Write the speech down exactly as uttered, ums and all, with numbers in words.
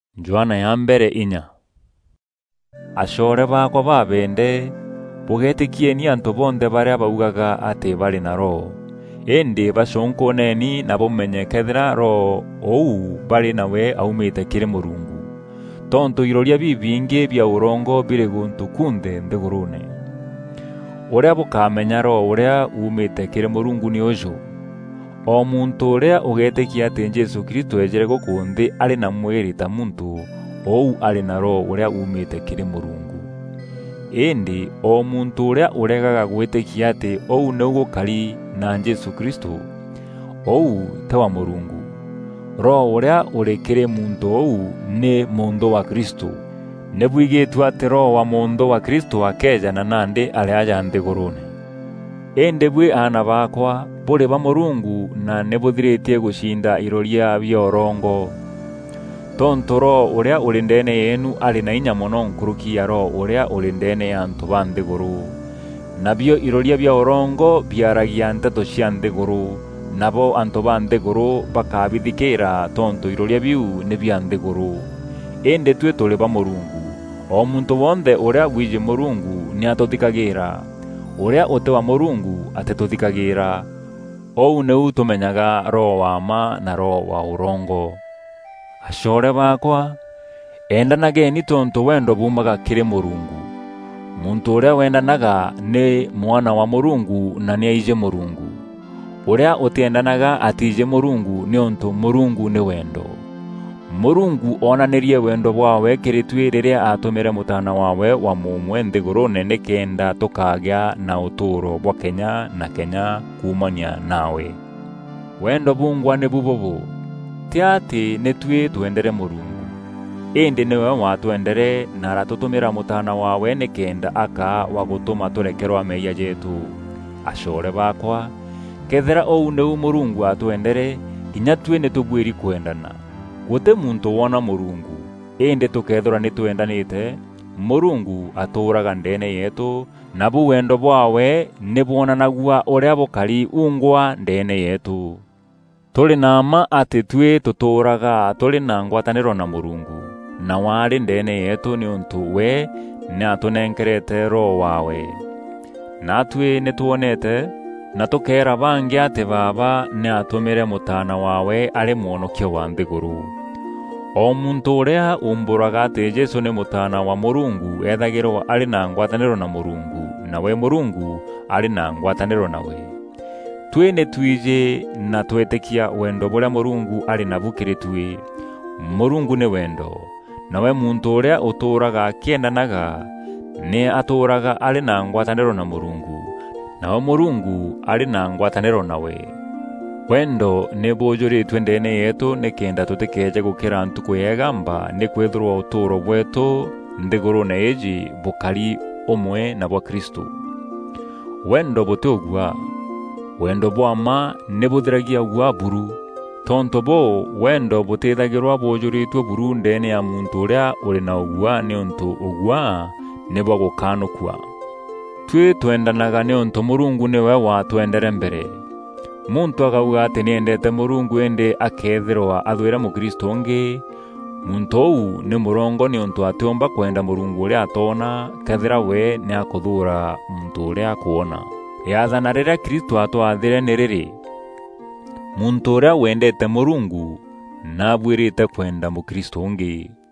Joana ya mbere inya. Ashore bakwa babende bugetikieni antu bonde baria baugaga ati bari na roho, indi bashonkoneni na bomenyekethera roho ou bari nawe aumite kiri Murungu, tonto iroria bibingi bia urongo biri guntu kunde nthigurune. Uria bukamenya roho uria umite kiri Murungu ni uju: o muntu uria ugetikia ati Jesu Kristo ejere gukundi ari na mwiri ta muntu, ou ari na roho uria umite kiri Murungu. Indi o muntu uria uregaga gwitikia ati ou ni ugukari na Jesu Kristo, ou te wa Murungu. Roho uria uri kiri muntu ou ni mundu wa Kristo. Nebwigitu ati roho wa mundu wa Kristo akejana nandi ari aja nthigurune. Indi bwi ana bakwa buri ba Murungu na nebuthiritie gushinda iroria bia urongo, tonto roho uria uri ndene yenu ari na inya muno nkuruki ya roho uria uri ndene ya antu ba nthiguru. Nabio iroria bia urongo biaragia nteto cia nthiguru, nabo antu ba nthiguru bakabithikira tonto iroria biu ni bia nthiguru. Indi twe tuli ba Murungu. O muntu wonde uria wije Murungu ni atuthikagira, uria uti wa Murungu atituthikagira. Ou neu tumenyaga roho wa ma na roho wa urongo. Ashore bakwa, endanageni tonto wendo bumaga kiri Murungu. Muntu uria wendanaga ni mwana wa Murungu na ni aije Murungu. Uria utiendanaga atije Murungu ni onto Murungu ni wendo. Murungu onanirie wendo bwawe kiri twi riria atumire mutana wawe wa mumwe nthigurune ni kenda tukagya na uturo bwa Kenya na Kenya kumania nawe. Wendo bungwa ni bubobu, ti ati ni twi twendere Murungu, indi niwe watwendere na aratutumira mutana wawe ni kenda aka wa gutuma turekerwa meya jetu. Ashore bakwa, kethera ou neu Murungu atwendere, kinya twi ni tubwiri kwendana. Gute muntu wona Murungu, indi tukethura ni twendanite, Murungu aturaga ndene yetu, na bu wendo bwawe ni bwonanagua uria bukari ungwa ndene yetu. Tuli nama ati twi tuturaga tuli na ngwataniro na Murungu, na wari ndene yetu ni untu we ni atunenkerete roho wawe. Na twi ni tuonete na tukera bangi ati baba ni atumire mutana wawe ari muonokio wa nthiguru. O muntu uria umburaga ati Jesu ni mutana wa Murungu ethagirwo ari na ngwataniro na Murungu, na we Murungu ari na ngwataniro nawe. Twi ni twije na twetikia wendo buria Murungu ari na bukiri twi. Murungu ni wendo, na we muntu uria uturaga kiendanaga ni aturaga ari na ngwataniro na Murungu, na we Murungu ari na ngwataniro nawe. Wendo ni bujuriitwe ndene yetu ni kenda tutikeje gukira ntuku yegamba ni kwithurwa uturo bwetu nthigurune iji bukari umwe na bwa Kristo. Wendo butugwa, wendo bwa ma ni buthiragia gwa buru, tonto bo wendo butithagirwa bujuriitwe buru ndene ya muntu uria uri na ugwa ni untu ugwa ni bwa gukanukwa. Twi twendanaga ni untu Murungu niwe watwendere mbere. Muntu akauga ati niendete Murungu indi akethirwa athwira Mukristo ungi, muntu ou ni murongo ni untu atiomba kwenda Murungu uria atona, kethira we ni akuthura muntu uria akuona. Yathana riria Kristo atwathire ni riri: muntu uria wendete Murungu na abwirite kwenda Mukristo ungi.